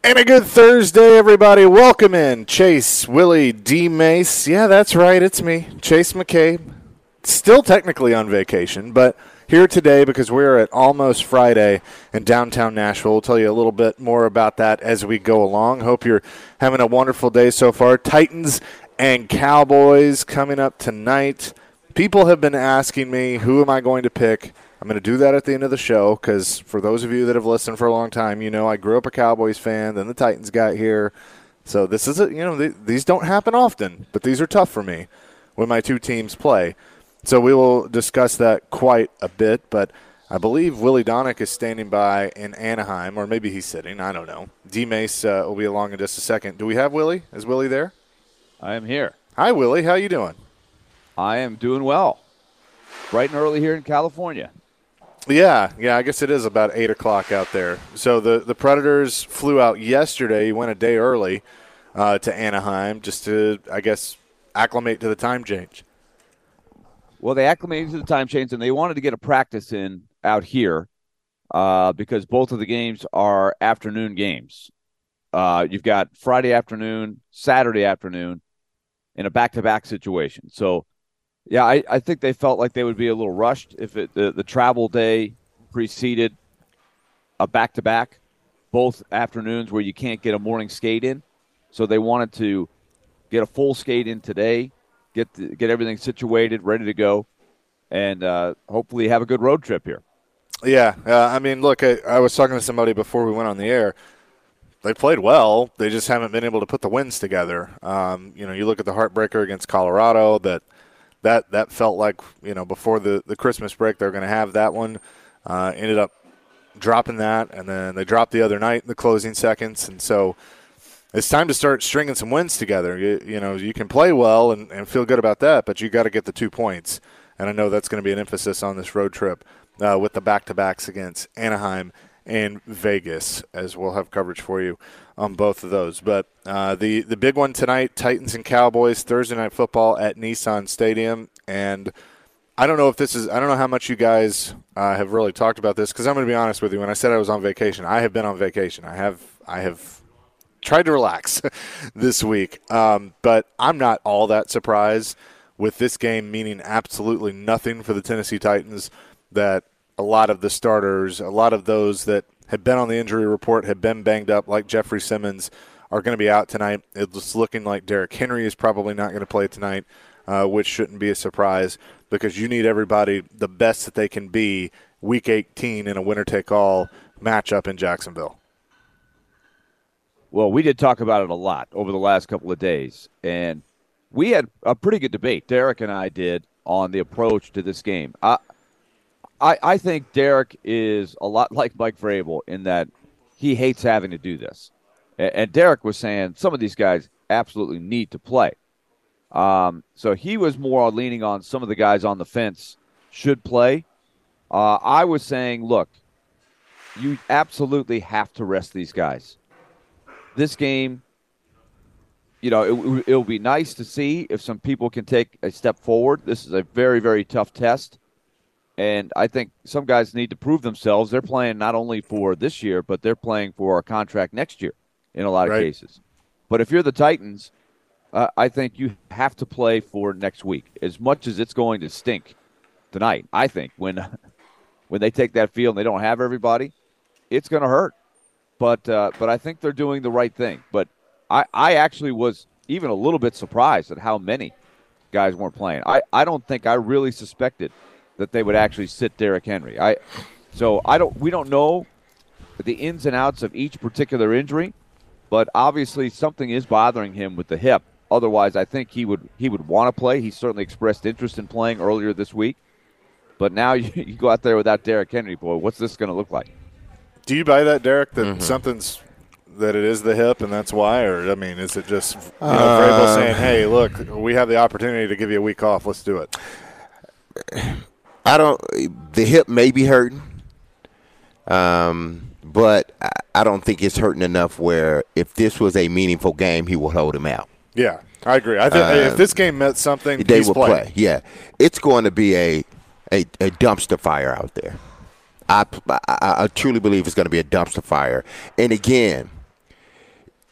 And a good Thursday, everybody. Welcome in Chase, Willie, D. Mace. Yeah, that's right. It's me, Chase McCabe. Still technically on vacation, but here today because we're at Almost Friday in downtown Nashville. We'll tell you a little bit more about that as we go along. Hope you're having a wonderful day so far. Titans and Cowboys coming up tonight. People have been asking me, who am I going to pick? I'm going to do that at the end of the show because for those of you that have listened for a long time, you know I grew up a Cowboys fan, then the Titans got here. So this is these don't happen often, but these are tough for me when my two teams play. So we will discuss that quite a bit, but I believe Willie Donick is standing by in Anaheim, or maybe he's sitting. I don't know. D. Mace will be along in just a second. Do we have Willie? Is Willie there? I am here. Hi, Willie. How you doing? I am doing well. Bright and early here in California. Yeah, I guess it is about 8 o'clock out there. So the Predators flew out yesterday. You went a day early to Anaheim just to, I guess, acclimate to the time change. Well, they acclimated to the time change, and they wanted to get a practice in out here because both of the games are afternoon games. You've got Friday afternoon, Saturday afternoon in a back-to-back situation. So, yeah, I think they felt like they would be a little rushed if the travel day preceded a back-to-back, both afternoons where you can't get a morning skate in. So they wanted to get a full skate in today, get everything situated, ready to go, and hopefully have a good road trip here. Yeah, I mean, look, I was talking to somebody before we went on the air. They played well. They just haven't been able to put the wins together. You look at the heartbreaker against Colorado, that felt like, before the Christmas break they're going to have that one. Ended up dropping that, and then they dropped the other night in the closing seconds. And so it's time to start stringing some wins together. You can play well and feel good about that, but you got to get the 2 points. And I know that's going to be an emphasis on this road trip with the back-to-backs against Anaheim and Vegas, as we'll have coverage for you on both of those. But the big one tonight, Titans and Cowboys, Thursday Night Football at Nissan Stadium. And I don't know how much you guys have really talked about this, because I'm going to be honest with you. When I said I was on vacation, I have been on vacation. I have tried to relax this week. But I'm not all that surprised with this game meaning absolutely nothing for the Tennessee Titans, that a lot of the starters, a lot of those that have been on the injury report, have been banged up, like Jeffrey Simmons, are going to be out tonight. It's looking like Derrick Henry is probably not going to play tonight, which shouldn't be a surprise, because you need everybody the best that they can be Week 18 in a winner-take-all matchup in Jacksonville. Well, we did talk about it a lot over the last couple of days, and we had a pretty good debate, Derek and I did, on the approach to this game. I think Derek is a lot like Mike Vrabel in that he hates having to do this. And Derek was saying some of these guys absolutely need to play. So he was more leaning on some of the guys on the fence should play. I was saying, look, you absolutely have to rest these guys. This game, it'll be nice to see if some people can take a step forward. This is a very, very tough test. And I think some guys need to prove themselves. They're playing not only for this year, but they're playing for a contract next year in a lot of cases. But if you're the Titans, I think you have to play for next week. As much as it's going to stink tonight, I think, when they take that field and they don't have everybody, it's going to hurt. But I think they're doing the right thing. But I actually was even a little bit surprised at how many guys weren't playing. I don't think I really suspected that they would actually sit Derrick Henry. We don't know the ins and outs of each particular injury, but obviously something is bothering him with the hip. Otherwise, I think he would want to play. He certainly expressed interest in playing earlier this week. But now you go out there without Derrick Henry, boy, what's this going to look like? Do you buy that, Derek, that that it is the hip and that's why? Or, is it just Vrabel saying, hey, look, we have the opportunity to give you a week off. Let's do it. The hip may be hurting, but I don't think it's hurting enough where if this was a meaningful game, he will hold him out. Yeah, I agree. I think if this game meant something, they he's will playing. Play. Yeah, it's going to be a dumpster fire out there. I truly believe it's going to be a dumpster fire. And again,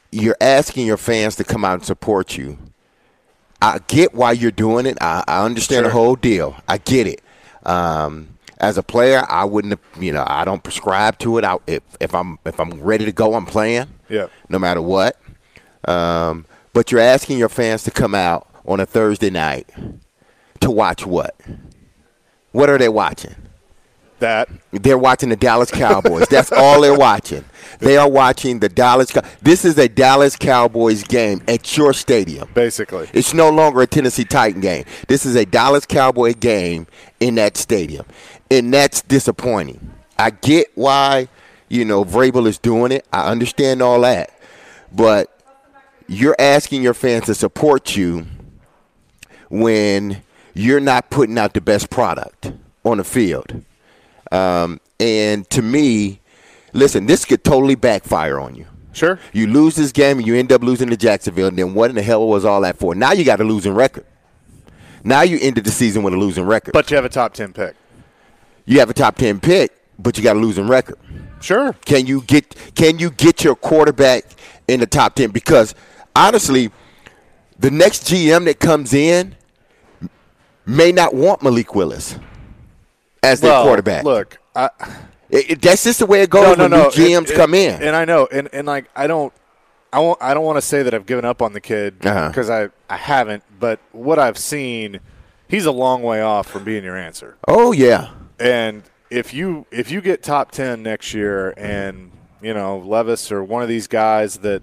you're asking your fans to come out and support you. I get why you're doing it. I understand the whole deal. I get it. As a player, I wouldn't have, I don't prescribe to it. If I'm ready to go, I'm playing. Yeah. No matter what. But you're asking your fans to come out on a Thursday night to watch what? What are they watching? That. They're watching the Dallas Cowboys. That's all they're watching. They are watching the Dallas. This is a Dallas Cowboys game at your stadium. Basically. It's no longer a Tennessee Titan game. This is a Dallas Cowboy game in that stadium. And that's disappointing. I get why, Vrabel is doing it. I understand all that. But you're asking your fans to support you when you're not putting out the best product on the field. And to me, listen, this could totally backfire on you. Sure. You lose this game and you end up losing to Jacksonville, and then what in the hell was all that for? Now you got a losing record. Now you ended the season with a losing record. But you have a top 10 pick. You have a top 10 pick, but you got a losing record. Sure. Can you get your quarterback in the top 10? Because honestly, the next GM that comes in may not want Malik Willis as their quarterback. Look, that's just the way it goes when new GMs come in. And I know, and like I don't want to say that I've given up on the kid because I haven't. But what I've seen, he's a long way off from being your answer. Oh yeah. And if you get top 10 next year, and Levis or one of these guys that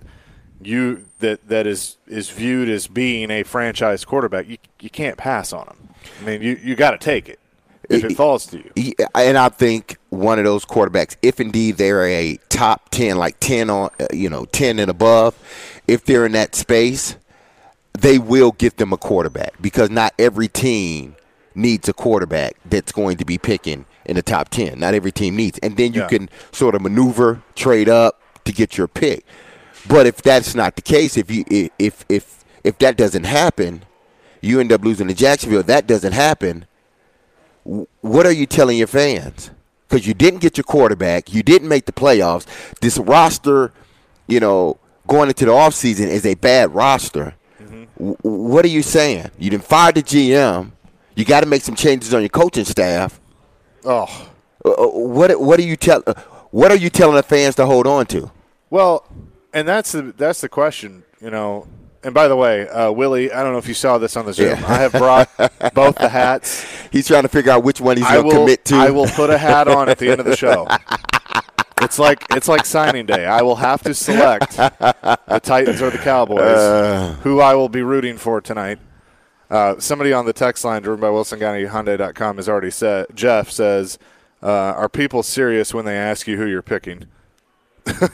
is viewed as being a franchise quarterback, you can't pass on him. I mean, you got to take it if it falls to you. And I think one of those quarterbacks, if indeed they're a top 10, like 10 on 10 and above, if they're in that space, they will get them a quarterback, because not every team needs a quarterback that's going to be picking in the top 10. Not every team needs. And then you can sort of maneuver, trade up to get your pick. But if that's not the case, if that doesn't happen, you end up losing to Jacksonville. That doesn't happen. What are you telling your fans? Because you didn't get your quarterback. You didn't make the playoffs. This roster, going into the offseason is a bad roster. Mm-hmm. What are you saying? You didn't fire the GM. You got to make some changes on your coaching staff. Oh, what are you telling the fans to hold on to? Well, and that's the question, And by the way, Willie, I don't know if you saw this on the Zoom. I have brought both the hats. He's trying to figure out which one he's going to commit to. I will put a hat on at the end of the show. It's like signing day. I will have to select the Titans or the Cowboys, who I will be rooting for tonight. Somebody on the text line, driven by WilsonCountyHyundai.com, has already said. Jeff says, "Are people serious when they ask you who you're picking?" And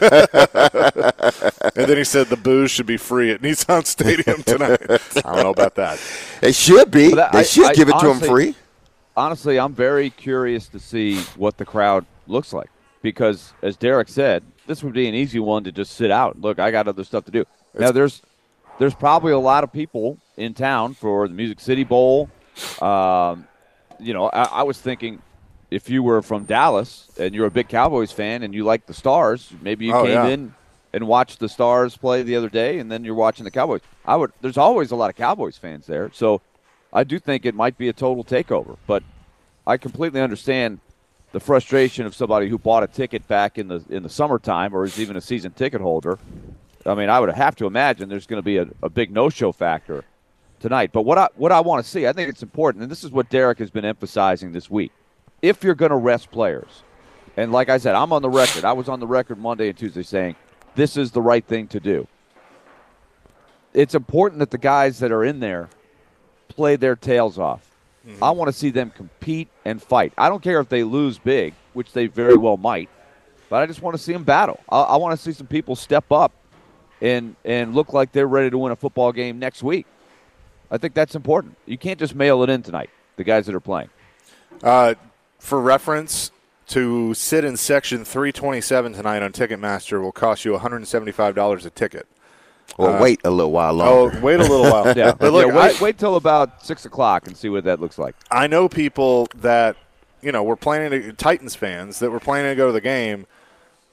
then he said the booze should be free at Nissan Stadium tonight. I don't know about that. It should be. They should give it to him free. Honestly, I'm very curious to see what the crowd looks like, because, as Derek said, this would be an easy one to just sit out. Look, I got other stuff to do. Now, there's probably a lot of people in town for the Music City Bowl. I was thinking, if you were from Dallas and you're a big Cowboys fan and you like the Stars, maybe you came in and watched the Stars play the other day, and then you're watching the Cowboys. There's always a lot of Cowboys fans there, so I do think it might be a total takeover. But I completely understand the frustration of somebody who bought a ticket back in the summertime, or is even a season ticket holder. I mean, I would have to imagine there's going to be a big no-show factor tonight. But what I want to see, I think it's important, and this is what Derek has been emphasizing this week. If you're going to rest players, and like I said, I'm on the record. I was on the record Monday and Tuesday saying this is the right thing to do. It's important that the guys that are in there play their tails off. Mm-hmm. I want to see them compete and fight. I don't care if they lose big, which they very well might, but I just want to see them battle. I want to see some people step up and look like they're ready to win a football game next week. I think that's important. You can't just mail it in tonight, the guys that are playing. For reference, to sit in Section 327 tonight on Ticketmaster will cost you $175 a ticket. Well, wait a little while longer. Oh, wait a little while. Yeah, but look, wait till about 6 o'clock and see what that looks like. I know people that, were planning to – Titans fans that were planning to go to the game,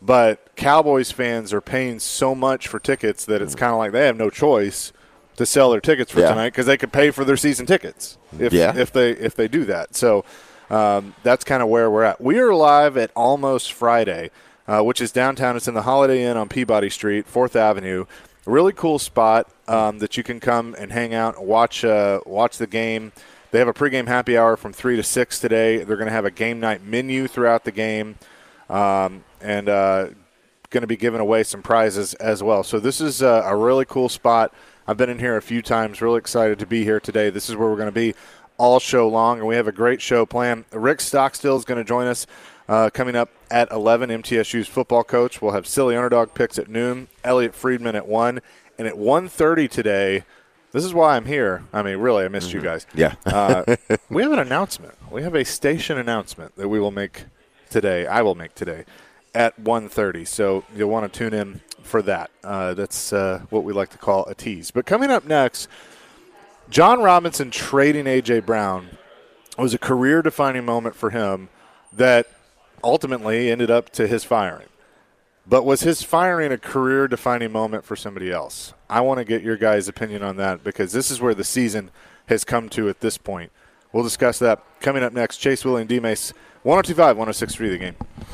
But Cowboys fans are paying so much for tickets that it's kind of like they have no choice to sell their tickets for tonight because they could pay for their season tickets if they do that. So that's kind of where we're at. We are live at Almost Friday, which is downtown. It's in the Holiday Inn on Peabody Street, 4th Avenue. A really cool spot that you can come and hang out and watch the game. They have a pregame happy hour from 3 to 6 today. They're going to have a game night menu throughout the game. And going to be giving away some prizes as well. So this is a really cool spot. I've been in here a few times. Really excited to be here today. This is where we're going to be all show long, and we have a great show planned. Rick Stockstill is going to join us coming up at 11, MTSU's football coach. We'll have Silly Underdog picks at noon, Elliot Friedman at 1, and at 1:30 today, this is why I'm here. I mean, really, I missed you guys. Yeah. We have an announcement. We have a station announcement that we will make today. I will make today at 1:30. So you'll want to tune in for that. That's what we like to call a tease. But coming up next, John Robinson trading A.J. Brown was a career-defining moment for him that ultimately ended up to his firing. But was his firing a career-defining moment for somebody else? I want to get your guys' opinion on that because this is where the season has come to at this point. We'll discuss that coming up next. Chase Willie and D-Mace, 102.5, 106.3 The Game.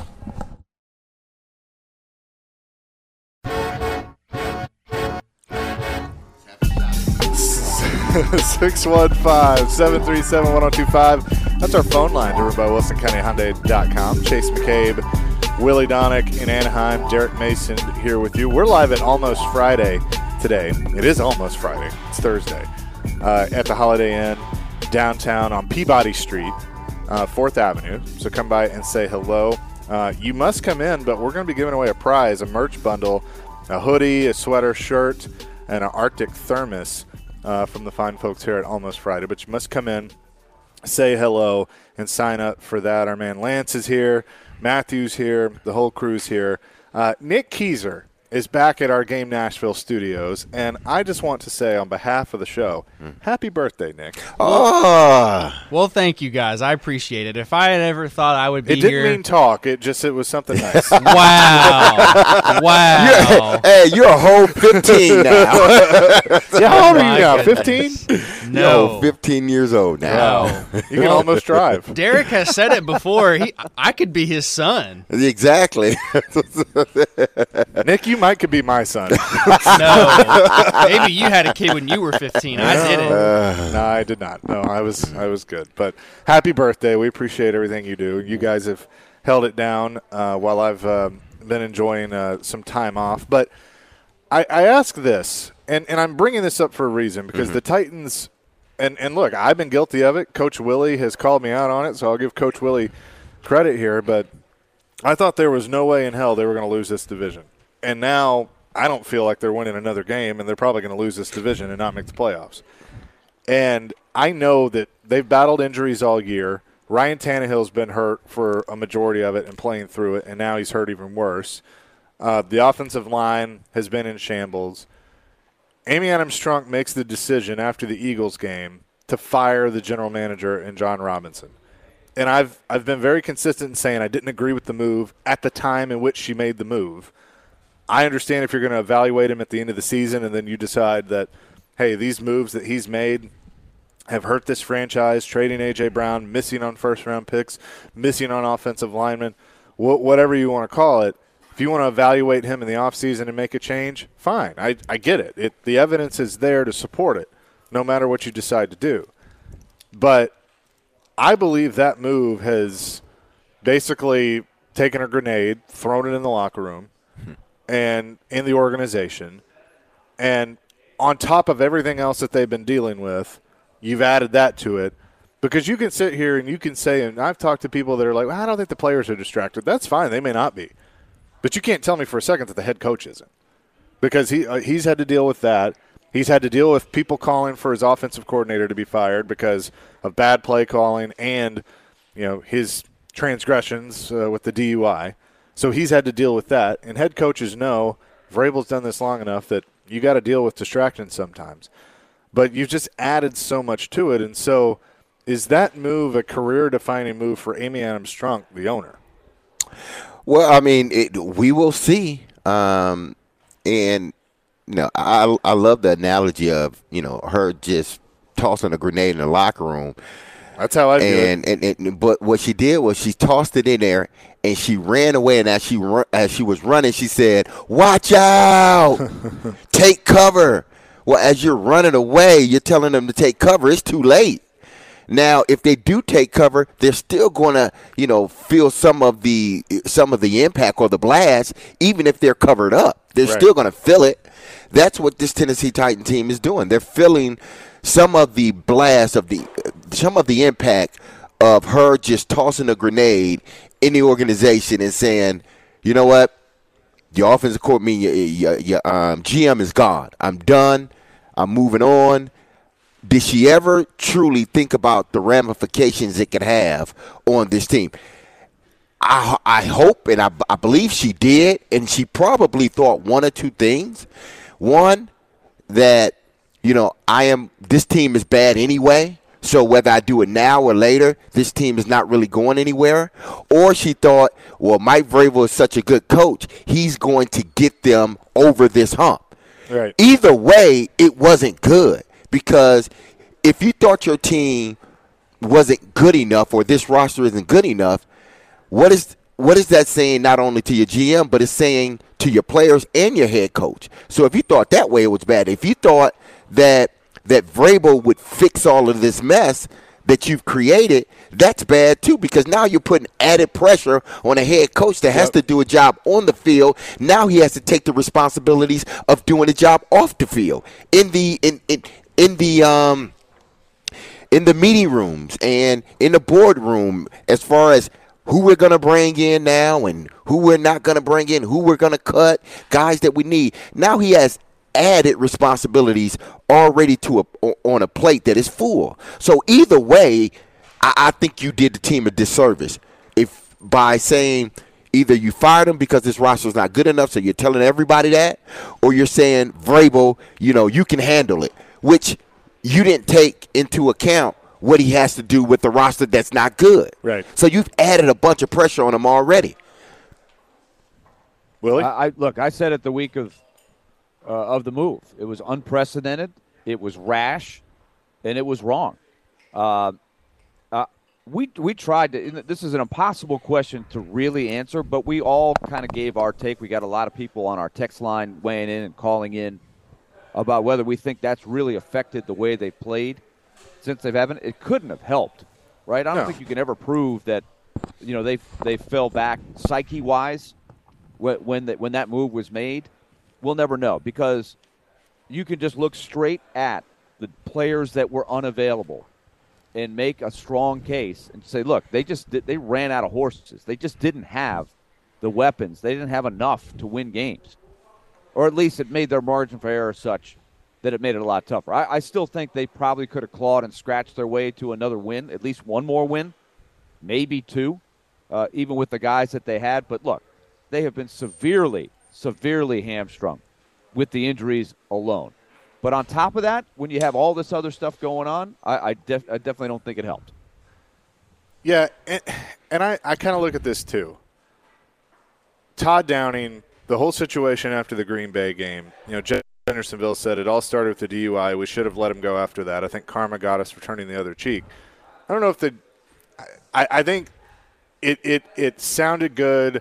615-737-1025. That's our phone line, driven by WilsonCountyHyundai.com. Chase McCabe, Willie Donick in Anaheim, Derek Mason here with you. We're live at Almost Friday today. It is almost Friday. It's Thursday. At the Holiday Inn downtown on Peabody Street, 4th Avenue. So come by and say hello. You must come in, but we're going to be giving away a prize, a merch bundle, a hoodie, a sweater, shirt, and an Arctic thermos from the fine folks here at Almost Friday. But you must come in, say hello, and sign up for that. Our man Lance is here. Matthew's here. The whole crew's here. Nick Keyser is back at our Game Nashville studios, and I just want to say on behalf of the show, happy birthday, Nick. Well, thank you guys. I appreciate it. If I had ever thought I would be here. It didn't mean talk. It was something nice. Wow. Wow. You're a whole 15 now. Yeah, how old are you now, 15? No. 15 years old now. You can almost drive. Derek has said it before. I could be his son. Exactly. Nick, you could be my son. No. Maybe you had a kid when you were 15. I didn't. No, I did not. No, I was good. But happy birthday. We appreciate everything you do. You guys have held it down while I've been enjoying some time off. But I ask this, and I'm bringing this up for a reason, because the Titans – and look, I've been guilty of it. Coach Willie has called me out on it, so I'll give Coach Willie credit here. But I thought there was no way in hell they were going to lose this division. And now I don't feel like they're winning another game, and they're probably going to lose this division and not make the playoffs. And I know that they've battled injuries all year. Ryan Tannehill's been hurt for a majority of it and playing through it, and now he's hurt even worse. The offensive line has been in shambles. Amy Adams-Strunk makes the decision after the Eagles game to fire the general manager and John Robinson. And I've been very consistent in saying I didn't agree with the move at the time in which she made the move. I understand if you're going to evaluate him at the end of the season and then you decide that, hey, these moves that he's made have hurt this franchise, trading A.J. Brown, missing on first-round picks, missing on offensive linemen, whatever you want to call it. If you want to evaluate him in the offseason and make a change, fine. I get it. The evidence is there to support it, no matter what you decide to do. But I believe that move has basically taken a grenade, thrown it in the locker room, and in the organization, and on top of everything else that they've been dealing with, you've added that to it. Because you can sit here and you can say, and I've talked to people that are like, well, I don't think the players are distracted. That's fine. They may not be. But you can't tell me for a second that the head coach isn't. Because he's had to deal with that. He's had to deal with people calling for his offensive coordinator to be fired because of bad play calling and, his transgressions with the DUI. So he's had to deal with that. And head coaches know, Vrabel's done this long enough, that you got to deal with distractions sometimes. But you've just added so much to it. And so is that move a career-defining move for Amy Adams-Strunk, the owner? Well, I mean, we will see. And I love the analogy of her just tossing a grenade in the locker room. That's how I view it. But what she did was she tossed it in there and she ran away. And as she was running, she said, "Watch out! Take cover." Well, as you're running away, you're telling them to take cover. It's too late. Now, if they do take cover, they're still going to, feel some of the impact or the blast, even if they're covered up. They're still going to feel it. That's what this Tennessee Titan team is doing. They're feeling some of the blast some of the impact of her just tossing a grenade in the organization and saying, "You know what? Your offensive coordinator, your GM is gone. I'm done. I'm moving on." Did she ever truly think about the ramifications it could have on this team? I hope and I believe she did, and she probably thought one or two things. One, that this team is bad anyway, so whether I do it now or later, this team is not really going anywhere. Or she thought, well, Mike Vrabel is such a good coach, he's going to get them over this hump. Right. Either way, it wasn't good. Because if you thought your team wasn't good enough or this roster isn't good enough, what is that saying not only to your GM, but it's saying to your players and your head coach? So if you thought that way, it was bad. If you thought that Vrabel would fix all of this mess that you've created, that's bad too, because now you're putting added pressure on a head coach that has to do a job on the field. Now he has to take the responsibilities of doing a job off the field. In the meeting rooms and in the boardroom, as far as who we're going to bring in now and who we're not going to bring in, who we're going to cut, guys that we need. Now he has added responsibilities already on a plate that is full. So either way, I think you did the team a disservice by saying either you fired him because this roster is not good enough, so you're telling everybody that, or you're saying, Vrabel, you can handle it, which you didn't take into account what he has to do with the roster that's not good. Right. So you've added a bunch of pressure on him already. Willie? I said it the week of the move. It was unprecedented, it was rash, and it was wrong. We tried to – this is an impossible question to really answer, but we all kind of gave our take. We got a lot of people on our text line weighing in and calling in about whether we think that's really affected the way they played since they haven't. It couldn't have helped, right? I don't think you can ever prove that, they fell back psyche-wise when that move was made. We'll never know, because you can just look straight at the players that were unavailable and make a strong case and say, look, they ran out of horses. They just didn't have the weapons. They didn't have enough to win games. Or at least it made their margin for error such that it made it a lot tougher. I still think they probably could have clawed and scratched their way to another win, at least one more win, maybe two, even with the guys that they had. But look, they have been severely hamstrung with the injuries alone. But on top of that, when you have all this other stuff going on, I definitely don't think it helped. Yeah, and I kind of look at this too. Todd Downing, the whole situation after the Green Bay game, Jeff Hendersonville said it all started with the DUI. We should have let him go after that. I think karma got us for turning the other cheek. I don't know if I think it sounded good.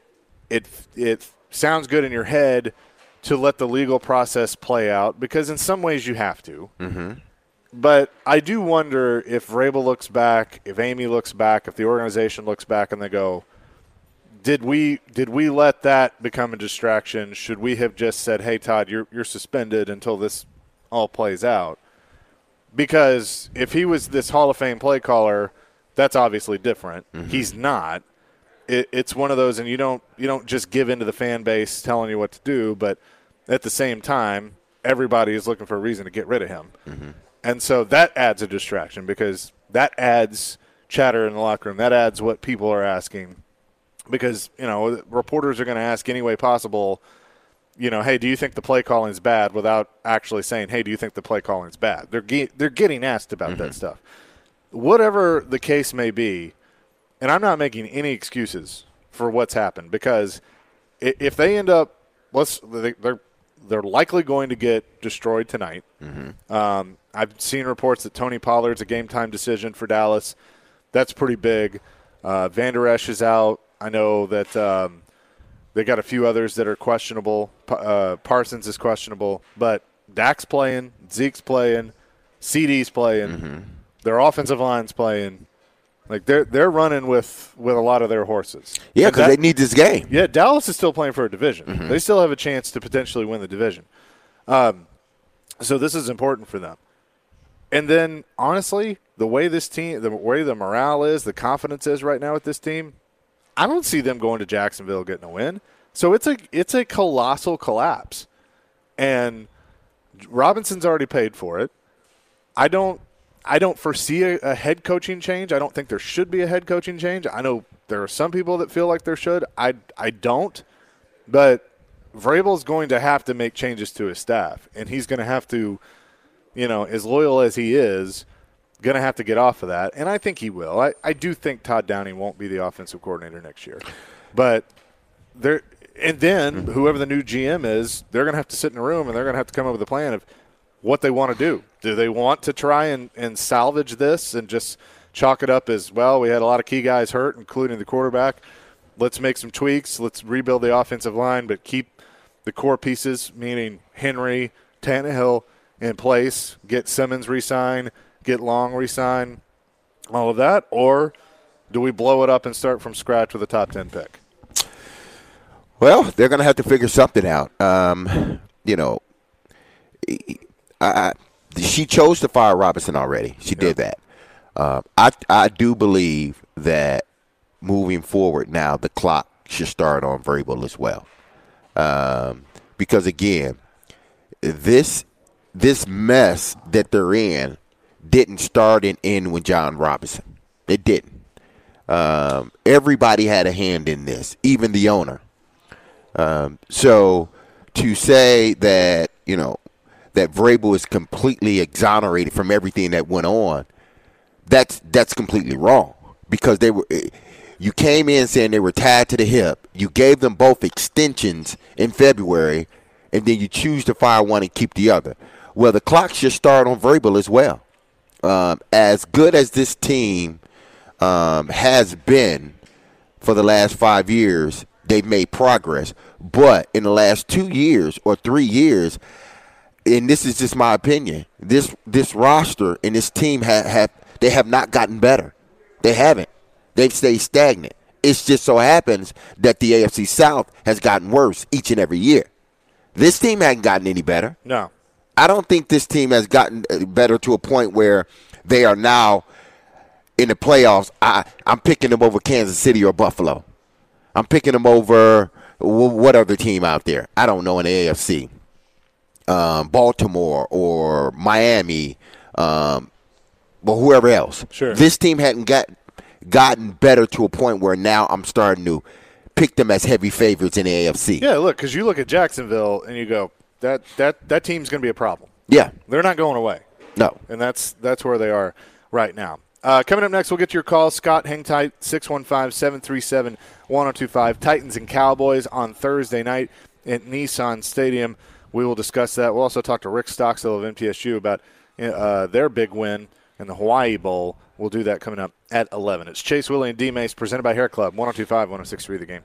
It sounds good in your head to let the legal process play out, because in some ways you have to. Mm-hmm. But I do wonder if Vrabel looks back, if Amy looks back, if the organization looks back and they go, did we let that become a distraction? Should we have just said, hey, Todd, you're suspended until this all plays out? Because if he was this Hall of Fame play caller, that's obviously different. Mm-hmm. He's not. It's one of those, and you don't just give in to the fan base telling you what to do, but at the same time, everybody is looking for a reason to get rid of him. Mm-hmm. And so that adds a distraction, because that adds chatter in the locker room. That adds what people are asking, because, reporters are going to ask any way possible, hey, do you think the play calling is bad, without actually saying, hey, do you think the play calling is bad? They're getting asked about that stuff. Whatever the case may be, and I'm not making any excuses for what's happened, because if they end up, they're likely going to get destroyed tonight. Mm-hmm. I've seen reports that Tony Pollard's a game-time decision for Dallas. That's pretty big. Van Der Esch is out. I know that they got a few others that are questionable. Parsons is questionable. But Dak's playing, Zeke's playing, CD's playing, mm-hmm. their offensive line's playing. Like they're running with a lot of their horses. Yeah, because they need this game. Yeah, Dallas is still playing for a division. Mm-hmm. They still have a chance to potentially win the division. So this is important for them. And then, honestly, the way the morale is, the confidence is right now with this team, I don't see them going to Jacksonville getting a win. So it's a colossal collapse. And Robinson's already paid for it. I don't foresee a head coaching change. I don't think there should be a head coaching change. I know there are some people that feel like there should. I don't. But Vrabel's going to have to make changes to his staff, and he's going to have to, as loyal as he is, going to have to get off of that. And I think he will. I do think Todd Downing won't be the offensive coordinator next year. But then whoever the new GM is, they're going to have to sit in a room, and they're going to have to come up with a plan of what they want to do. Do they want to try and salvage this and just chalk it up as, well, we had a lot of key guys hurt, including the quarterback. Let's make some tweaks. Let's rebuild the offensive line, but keep the core pieces, meaning Henry, Tannehill, in place. Get Simmons re-signed, get Long re-signed, all of that. Or do we blow it up and start from scratch with a top 10 pick? Well, they're going to have to figure something out. She chose to fire Robinson already. She did that. I do believe that moving forward now, the clock should start on Vrabel as well. Because, again, this mess that they're in didn't start and end with John Robinson. It didn't. Everybody had a hand in this, even the owner. So to say that, that Vrabel is completely exonerated from everything that went on, that's completely wrong. Because you came in saying they were tied to the hip. You gave them both extensions in February, and then you choose to fire one and keep the other. Well, the clock should start on Vrabel as well. As good as this team has been for the last 5 years, they've made progress. But in the last 2 years or 3 years, and this is just my opinion, this roster and this team have not gotten better. They haven't. They've stayed stagnant. It just so happens that the AFC South has gotten worse each and every year. This team hasn't gotten any better. No. I don't think this team has gotten better to a point where they are now in the playoffs. I'm picking them over Kansas City or Buffalo. I'm picking them over what other team out there? I don't know in the AFC. Baltimore or Miami, but whoever else. Sure. This team hadn't gotten better to a point where now I'm starting to pick them as heavy favorites in the AFC. Yeah, look, because you look at Jacksonville and you go, that team's going to be a problem. Yeah. They're not going away. No. And that's where they are right now. Coming up next, we'll get to your calls. Scott, hang tight, 615-737-1025. Titans and Cowboys on Thursday night at Nissan Stadium. We will discuss that. We'll also talk to Rick Stockstill of MTSU about their big win in the Hawaii Bowl. We'll do that coming up at 11. It's Chase, Willie, and D-Mace presented by Hair Club, 102.5, 106.3 The Game.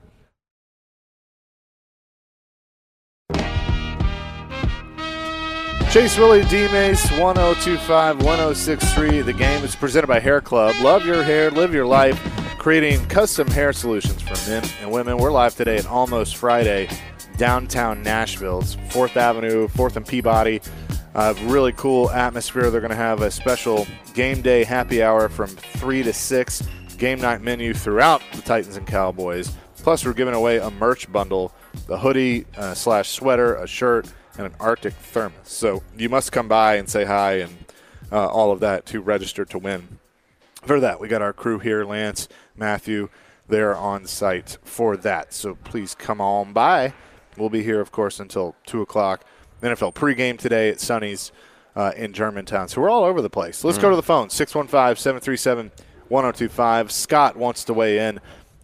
Chase, Willie, D-Mace, 102.5, 106.3 The Game. It's presented by Hair Club. Love your hair, live your life, creating custom hair solutions for men and women. We're live today at Almost Friday, downtown Nashville. It's 4th Avenue, 4th and Peabody. Really cool atmosphere. They're going to have a special game day happy hour from 3 to 6. Game night menu throughout the Titans and Cowboys. Plus, we're giving away a merch bundle, a hoodie / sweater, a shirt, and an Arctic thermos. So you must come by and say hi and all of that to register to win. For that, we got our crew here, Lance, Matthew. They're on site for that. So please come on by. We'll be here, of course, until 2 o'clock. NFL pregame today at Sonny's in Germantown. So we're all over the place. Let's go to the phone, 615-737-1025. Scott wants to weigh in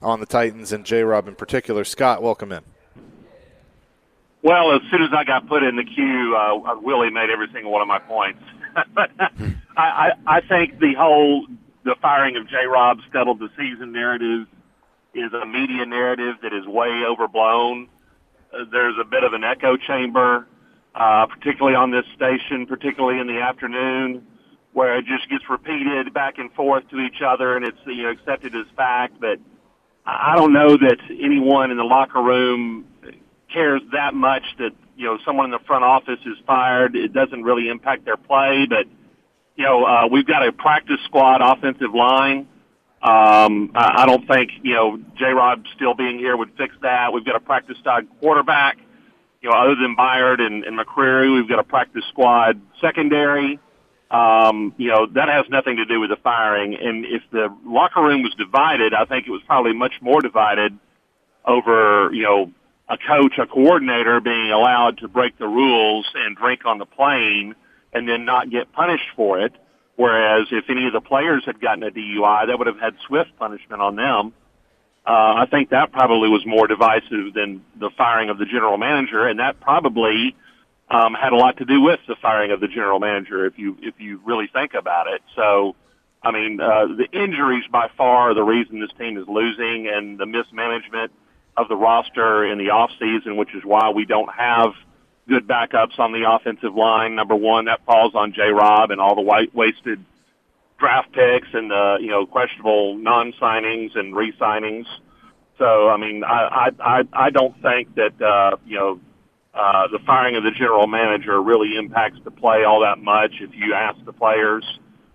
on the Titans and J-Rob in particular. Scott, welcome in. Well, as soon as I got put in the queue, Willie made every single one of my points. But I think the firing of J-Rob settled the season narrative is a media narrative that is way overblown. There's a bit of an echo chamber, particularly on this station, particularly in the afternoon, where it just gets repeated back and forth to each other, and it's accepted as fact. But I don't know that anyone in the locker room cares that much that someone in the front office is fired. It doesn't really impact their play, but we've got a practice squad offensive line. I don't think J-Rob still being here would fix that. We've got a practice squad quarterback. Other than Byard and McCreary, we've got a practice squad secondary. That has nothing to do with the firing. And if the locker room was divided, I think it was probably much more divided over a coach, a coordinator being allowed to break the rules and drink on the plane and then not get punished for it. Whereas if any of the players had gotten a DUI, that would have had swift punishment on them. I think that probably was more divisive than the firing of the general manager, and that probably had a lot to do with the firing of the general manager if you really think about it. So, I mean, the injuries by far are the reason this team is losing, and the mismanagement of the roster in the offseason, which is why we don't have good backups on the offensive line. Number one, that falls on J-Rob and all the wasted draft picks and the questionable non-signings and re-signings. So, I mean, I don't think that the firing of the general manager really impacts the play all that much. If you ask the players,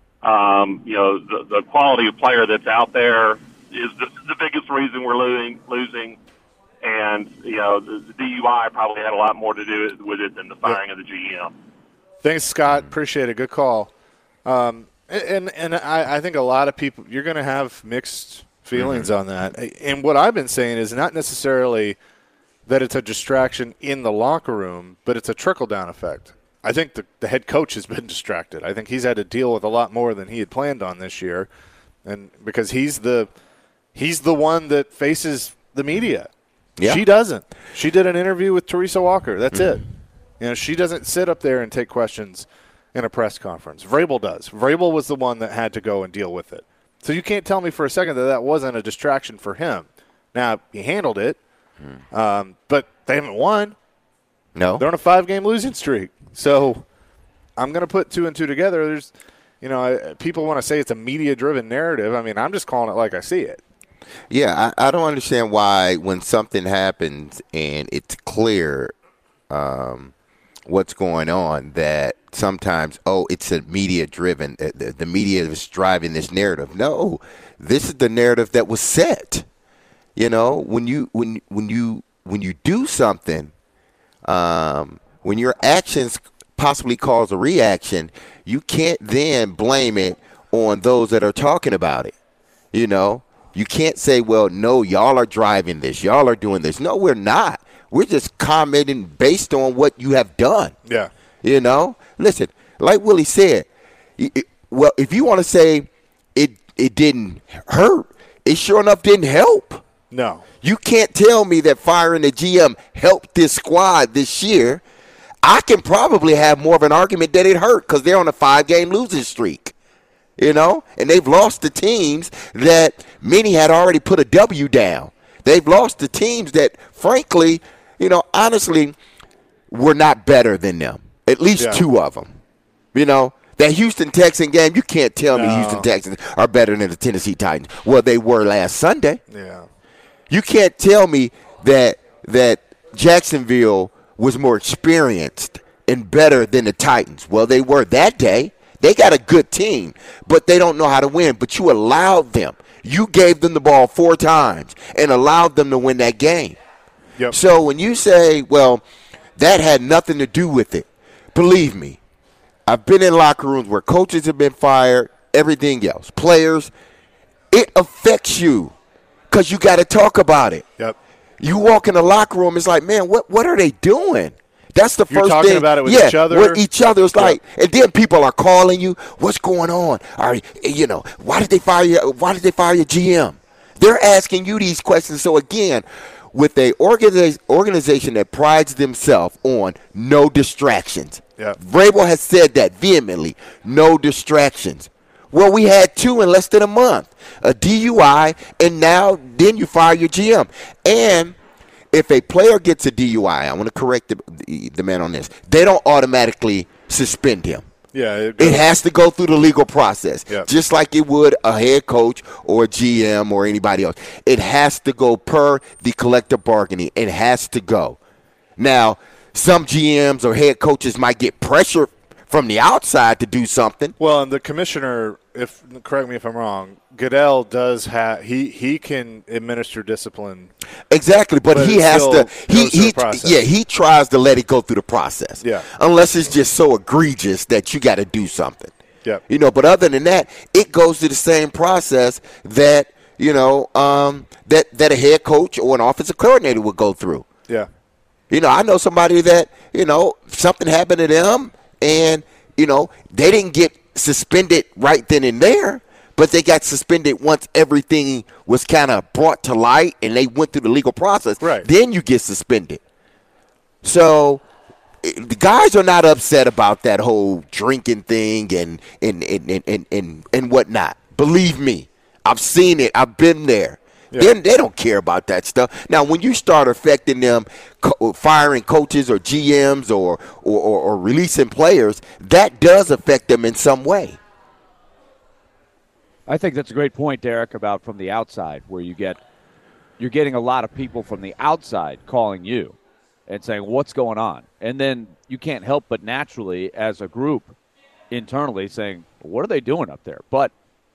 the quality of player that's out there is the biggest reason we're losing. And, the DUI probably had a lot more to do with it than the firing of the GM. Thanks, Scott. Appreciate it. Good call. And I think a lot of people, you're going to have mixed feelings on that. And what I've been saying is not necessarily that it's a distraction in the locker room, but it's a trickle-down effect. I think the head coach has been distracted. I think he's had to deal with a lot more than he had planned on this year, and because he's the one that faces the media. Yeah. She doesn't. She did an interview with Teresa Walker. That's it. She doesn't sit up there and take questions in a press conference. Vrabel does. Vrabel was the one that had to go and deal with it. So you can't tell me for a second that wasn't a distraction for him. Now, he handled it, but they haven't won. No. They're on a 5-game losing streak. So I'm going to put 2 and 2 together. There's, people want to say it's a media-driven narrative. I mean, I'm just calling it like I see it. Yeah, I don't understand why when something happens and it's clear what's going on that sometimes, it's a media-driven. The media is driving this narrative. No, this is the narrative that was set. When you do something, when your actions possibly cause a reaction, you can't then blame it on those that are talking about it. You can't say, well, no, y'all are driving this. Y'all are doing this. No, we're not. We're just commenting based on what you have done. Yeah. Listen, like Willie said, well, if you want to say it didn't hurt, it sure enough didn't help. No. You can't tell me that firing the GM helped this squad this year. I can probably have more of an argument that it hurt because they're on a 5-game losing streak. And they've lost to teams that many had already put a W down. They've lost to teams that, frankly, honestly, were not better than them. At least 2 of them. That Houston Texan game, you can't tell me Houston Texans are better than the Tennessee Titans. Well, they were last Sunday. Yeah. You can't tell me that Jacksonville was more experienced and better than the Titans. Well, they were that day. They got a good team, but they don't know how to win. But you allowed them. You gave them the ball 4 times and allowed them to win that game. Yep. So when you say, well, that had nothing to do with it, believe me, I've been in locker rooms where coaches have been fired, everything else. Players, it affects you because you got to talk about it. Yep. You walk in the locker room, it's like, man, what are they doing? That's the You're first talking thing. about it with each other? With each other. It's like, and then people are calling you, what's going on? Why did they fire you? Why did they fire your GM? They're asking you these questions. So, again, with a organization that prides themselves on no distractions, Vrabel has said that vehemently, no distractions. Well, we had 2 in less than a month, a DUI, and then you fire your GM. And if a player gets a DUI, I want to correct the man on this, they don't automatically suspend him. Yeah, it has to go through the legal process, Yep. just like it would a head coach or a GM or anybody else. It has to go per the collective bargaining. It has to go. Now, some GMs or head coaches might get pressure from the outside to do something. Well, and the commissioner, correct me if I'm wrong, Goodell does have he can administer discipline. Exactly, but he has to. He tries to let it go through the process. Yeah. Unless it's just so egregious that you got to do something. Yeah. But other than that, it goes through the same process that that a head coach or an offensive coordinator would go through. Yeah. I know somebody that something happened to them, and they didn't get suspended right then and there, but they got suspended once everything was kind of brought to light and they went through the legal process. Right. Then you get suspended. So the guys are not upset about that whole drinking thing and whatnot. Believe me, I've seen it. I've been there. Yeah. They don't care about that stuff. Now, when you start affecting them, firing coaches or GMs or releasing players, that does affect them in some way. I think that's a great point, Derek, about from the outside, where you're getting a lot of people from the outside calling you and saying, what's going on? And then you can't help but naturally, as a group, internally saying, what are they doing up there? But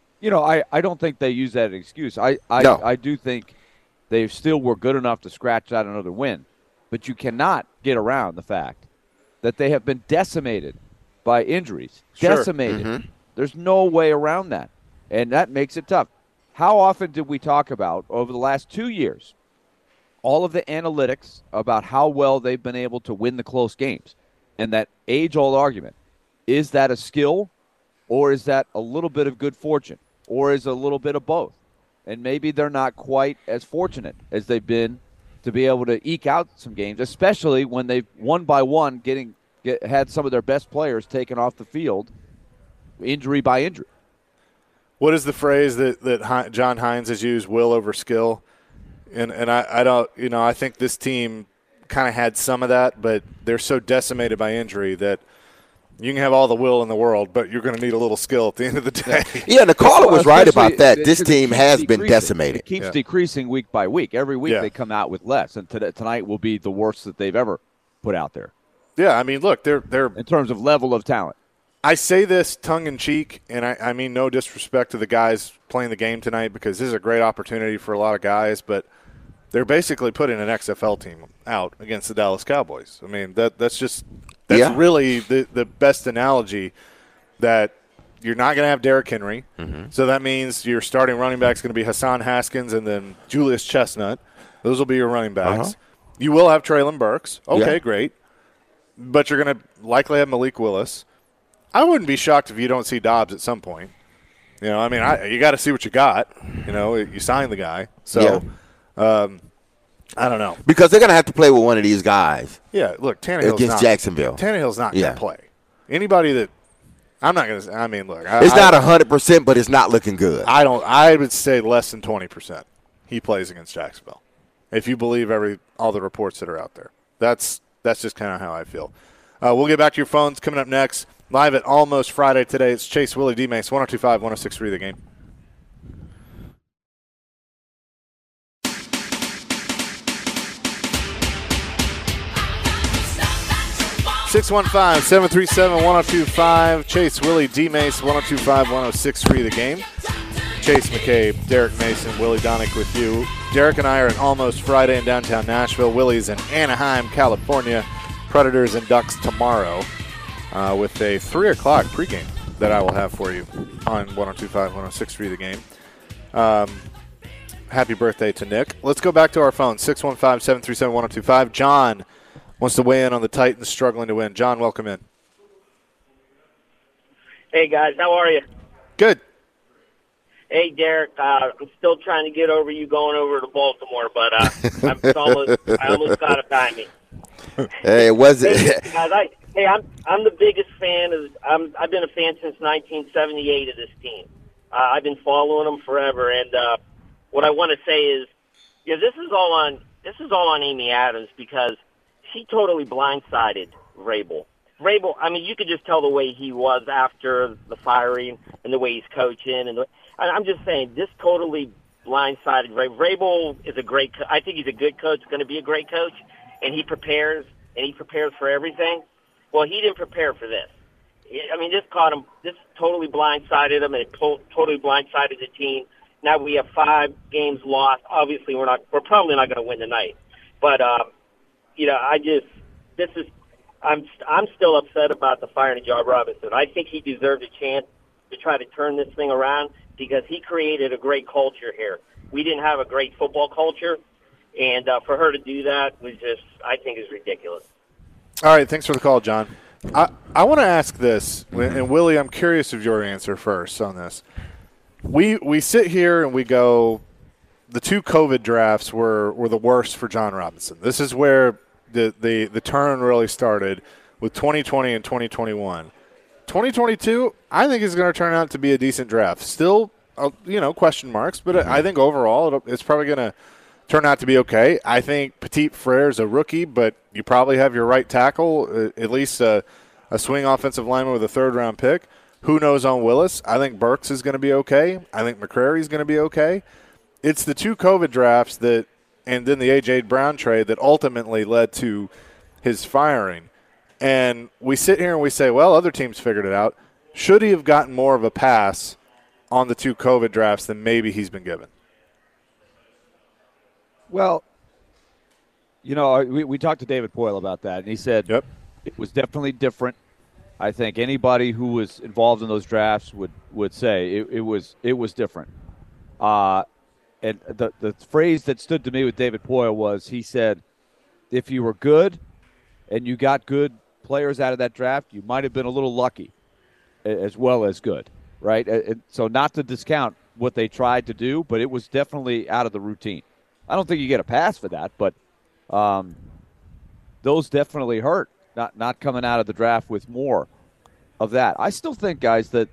I don't think they use that as an excuse. I do think they still were good enough to scratch out another win. But you cannot get around the fact that they have been decimated by injuries. Sure. Decimated. Mm-hmm. There's no way around that. And that makes it tough. How often did we talk about, over the last 2 years, all of the analytics about how well they've been able to win the close games? And that age-old argument, is that a skill or is that a little bit of good fortune? Or is it a little bit of both? And maybe they're not quite as fortunate as they've been to be able to eke out some games, especially when they've one by one had some of their best players taken off the field, injury by injury. What is the phrase that John Hines has used? Will over skill, and I don't I think this team kind of had some of that, but they're so decimated by injury that. You can have all the will in the world, but you're going to need a little skill at the end of the day. Yeah, and the caller was right about that. This team has been decimated. It keeps decreasing week by week. Every week they come out with less, and tonight will be the worst that they've ever put out there. Yeah, I mean, look, they're in terms of level of talent. I say this tongue-in-cheek, and I mean no disrespect to the guys playing the game tonight because this is a great opportunity for a lot of guys, but they're basically putting an XFL team out against the Dallas Cowboys. I mean, that's really the best analogy, that you're not going to have Derrick Henry. Mm-hmm. So that means your starting running back is going to be Hassan Haskins and then Julius Chestnut. Those will be your running backs. Uh-huh. You will have Treylon Burks. Okay, great. But you're going to likely have Malik Willis. I wouldn't be shocked if you don't see Dobbs at some point. You got to see what you got. You signed the guy. So I don't know. Because they're going to have to play with one of these guys. Yeah, look, Tannehill's against Jacksonville. Tannehill's not going to play. Anybody that – I'm not going to – I mean, look. It's not 100%, but it's not looking good. I would say less than 20% he plays against Jacksonville, if you believe all the reports that are out there. That's just kind of how I feel. We'll get back to your phones coming up next. Live at Almost Friday today. It's Chase Willie D-Mace, 102.5, 106.3 The Game. 615-737-1025. Chase Willie D-Mace, 102.5, 106.3 The Game. Chase McCabe, Derek Mason, Willie Donick with you. Derek and I are at Almost Friday in downtown Nashville. Willie's in Anaheim, California. Predators and Ducks tomorrow with a 3 o'clock pregame that I will have for you on 102.5, 106.3 The Game. Happy birthday to Nick. Let's go back to our phone, 615-737-1025. John wants to weigh in on the Titans struggling to win. John, welcome in. Hey, guys. How are you? Good. Hey, Derek, I'm still trying to get over you going over to Baltimore, but I almost got it by me. Hey, was it? Hey, guys, I'm the biggest fan I've been a fan since 1978 of this team. I've been following them forever, and what I want to say is, this is all on Amy Adams because she totally blindsided Vrabel. Vrabel, I mean, you could just tell the way he was after the firing and the way he's coaching, and I'm just saying this totally blindsided Vrabel. Vrabel is I think he's a good coach, going to be a great coach, and he prepares for everything. Well, he didn't prepare for this. I mean, this totally blindsided him, and it totally blindsided the team. Now we have 5 games lost. Obviously, we're probably not going to win tonight. But, I'm still upset about the firing of John Robinson. I think he deserved a chance to try to turn this thing around because he created a great culture here. We didn't have a great football culture, and for her to do that was I think is ridiculous. All right, thanks for the call, John. I want to ask this, and Willie, I'm curious of your answer first on this. We sit here and we go, the 2 COVID drafts were the worst for John Robinson. This is where the turn really started with 2020 and 2021. 2022, I think is going to turn out to be a decent draft. Still, question marks, but I think overall it's probably going to turn out to be okay. I think Petit Frere's a rookie, but you probably have your right tackle, at least a swing offensive lineman with a 3rd-round pick. Who knows on Willis? I think Burks is going to be okay. I think McCrary's going to be okay. It's the 2 COVID drafts and then the A.J. Brown trade that ultimately led to his firing. And we sit here and we say, well, other teams figured it out. Should he have gotten more of a pass on the 2 COVID drafts than maybe he's been given? Well, we talked to David Poyle about that, and he said It was definitely different. I think anybody who was involved in those drafts would say it was different. And the phrase that stood to me with David Poyle was, he said, if you were good and you got good players out of that draft, you might have been a little lucky as well as good, right? And so not to discount what they tried to do, but it was definitely out of the routine. I don't think you get a pass for that, but those definitely hurt, not coming out of the draft with more of that. I still think, guys, that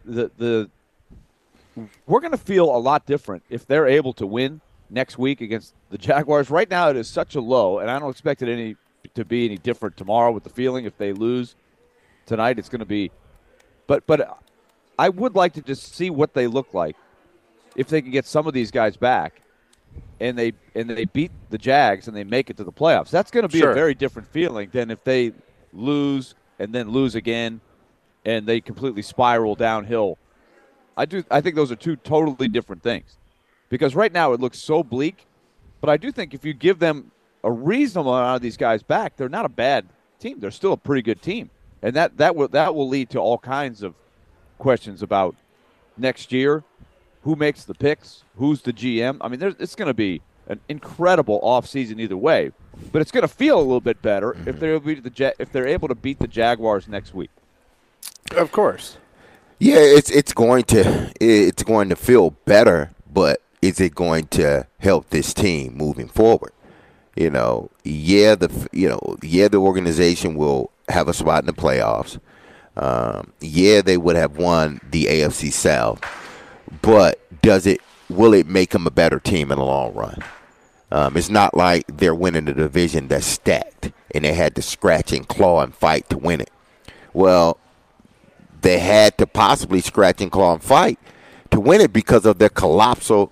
we're going to feel a lot different if they're able to win next week against the Jaguars. Right now it is such a low, and I don't expect it to be any different tomorrow with the feeling if they lose tonight it's going to be. But I would like to just see what they look like if they can get some of these guys back and they beat the Jags and they make it to the playoffs. That's going to be a very different feeling than if they lose and then lose again and they completely spiral downhill. I think those are 2 totally different things. Because right now it looks so bleak, but I do think if you give them a reasonable amount of these guys back, they're not a bad team. They're still a pretty good team. And that will lead to all kinds of questions about next year, who makes the picks, who's the GM. I mean, it's going to be an incredible offseason either way, but it's going to feel a little bit better if they're able to beat the Jaguars next week. Of course. Yeah, it's going to feel better, but is it going to help this team moving forward? The organization will have a spot in the playoffs. They would have won the AFC South, but will it make them a better team in the long run? It's not like they're winning a division that's stacked and they had to scratch and claw and fight to win it. Well, they had to possibly scratch and claw and fight to win it because of their colossal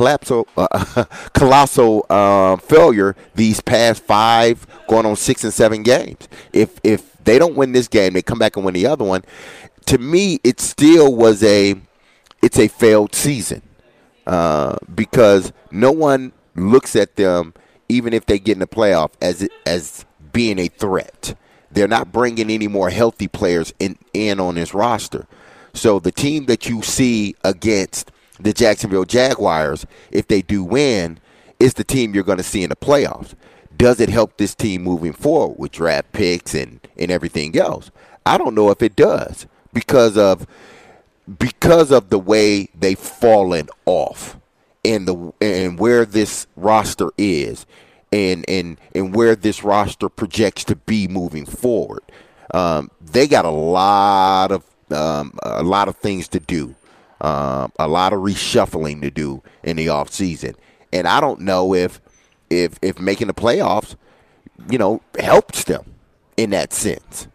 failure these past 5, going on 6 and 7 games. If they don't win this game, they come back and win the other one. To me, it still was it's a failed season because no one looks at them, even if they get in the playoff, as being a threat. They're not bringing any more healthy players in on this roster. So the team that you see against the Jacksonville Jaguars, if they do win, is the team you're going to see in the playoffs. Does it help this team moving forward with draft picks and everything else? I don't know if it does because of because of the way they've fallen off and where this roster is and where this roster projects to be moving forward. They got a lot of things to do, a lot of reshuffling to do in the offseason. And I don't know if making the playoffs, helps them in that sense.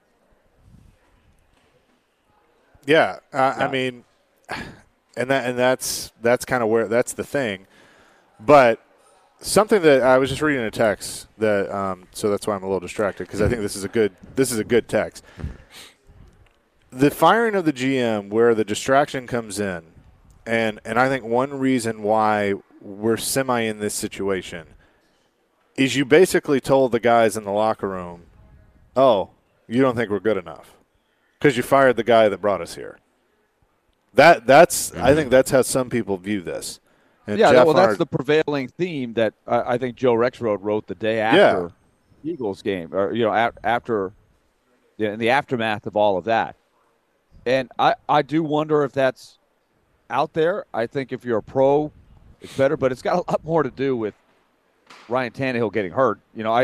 Yeah, I mean, and that's kind of where that's the thing. But something that I was just reading a text that, so that's why I'm a little distracted because I think this is a good text. The firing of the GM, where the distraction comes in, and I think one reason why we're semi in this situation is you basically told the guys in the locker room, "Oh, you don't think we're good enough because you fired the guy that brought us here." That's I think that's how some people view this. And that's the prevailing theme that I think Joe Rexrode wrote the day after Eagles game, or after in the aftermath of all of that. And I do wonder if that's out there. I think if you're a pro, it's better, but it's got a lot more to do with Ryan Tannehill getting hurt.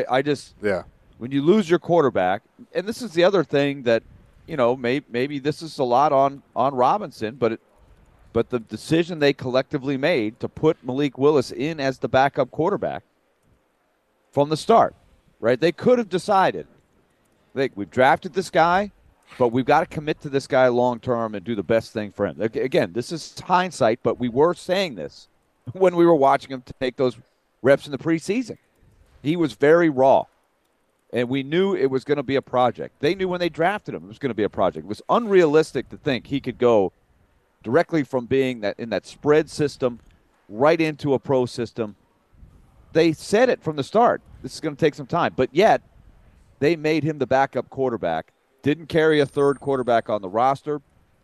When you lose your quarterback, and this is the other thing that, maybe this is a lot on Robinson, but the decision they collectively made to put Malik Willis in as the backup quarterback from the start, right? They could have decided, we've drafted this guy, but we've got to commit to this guy long term and do the best thing for him. Again, this is hindsight, but we were saying this when we were watching him take those reps in the preseason. He was very raw, and we knew it was going to be a project. They knew when they drafted him it was going to be a project. It was unrealistic to think he could go directly from being in that spread system right into a pro system. They said it from the start. This is going to take some time, but yet they made him the backup quarterback. Didn't carry a third quarterback on the roster.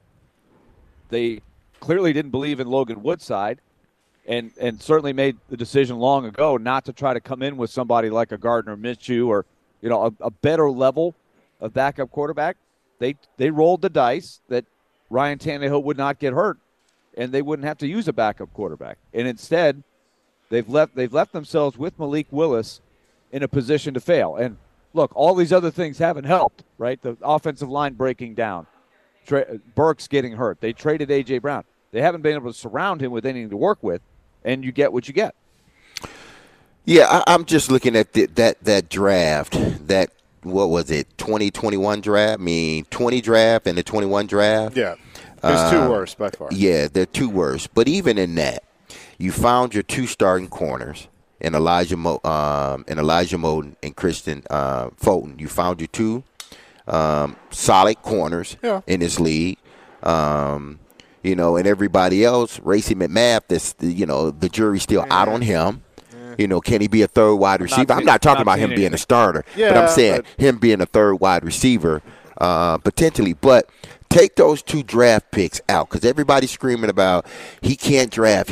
They clearly didn't believe in Logan Woodside, and certainly made the decision long ago not to try to come in with somebody like a Gardner Minshew or a better level of backup quarterback. They rolled the dice that Ryan Tannehill would not get hurt, and they wouldn't have to use a backup quarterback. And instead, they've left themselves with Malik Willis in a position to fail. And look, all these other things haven't helped, right? The offensive line breaking down, Burks getting hurt. They traded A.J. Brown. They haven't been able to surround him with anything to work with, and you get what you get. Yeah, I'm just looking at that draft, what was it, 2021 draft? 20 draft and the 21 draft? Yeah, there's two worse by far. Yeah, they're two worse. But even in that, you found your two starting corners in Elijah Moden and Christian Fulton. You found your two solid corners in this league. And everybody else, Racey McMath, the jury's still out on him. Can he be a third wide receiver? I'm not talking about him being a starter, but I'm saying him being a third wide receiver potentially. But take those two draft picks out because everybody's screaming about he can't draft.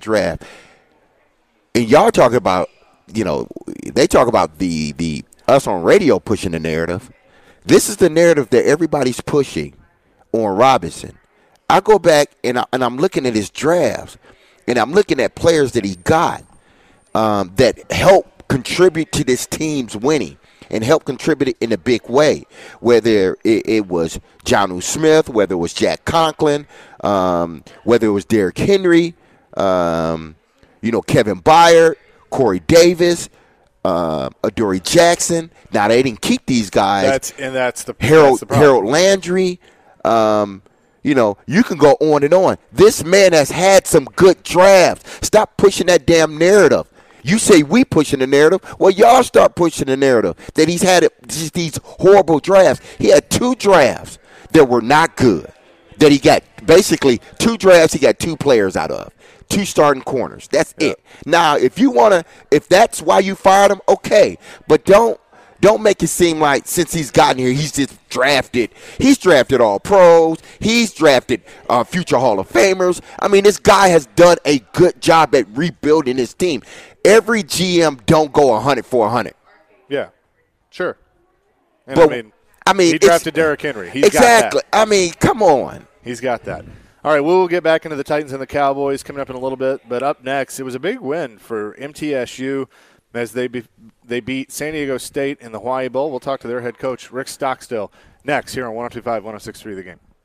And y'all talking about, they talk about the us on radio pushing the narrative. This is the narrative that everybody's pushing on Robinson. I go back and I'm looking at his drafts, and I'm looking at players that he got that help contribute to this team's winning and help contribute in a big way, whether it was Jonnu Smith, whether it was Jack Conklin, whether it was Derrick Henry, Kevin Byard, Corey Davis, Adoree Jackson. Now, they didn't keep these guys. That's the Harold Landry. You can go on and on. This man has had some good drafts. Stop pushing that damn narrative. You say we pushing the narrative. Well, y'all start pushing the narrative that he's had these horrible drafts. He had two drafts that were not good. That he got basically two drafts he got two players out of. Two starting corners. That's it. Now, if that's why you fired him, okay. But don't make it seem like since he's gotten here, he's just drafted. He's drafted all pros. He's drafted future Hall of Famers. I mean, this guy has done a good job at rebuilding his team. Every GM don't go 100 for 100. Yeah, sure. And but, I mean, he drafted Derrick Henry. He's exactly. Got that. I mean, come on. He's got that. All right, we'll get back into the Titans and the Cowboys coming up in a little bit. But up next, it was a big win for MTSU as they beat San Diego State in the Hawaii Bowl. We'll talk to their head coach, Rick Stockstill, next here on 102.5, 106.3 The Game.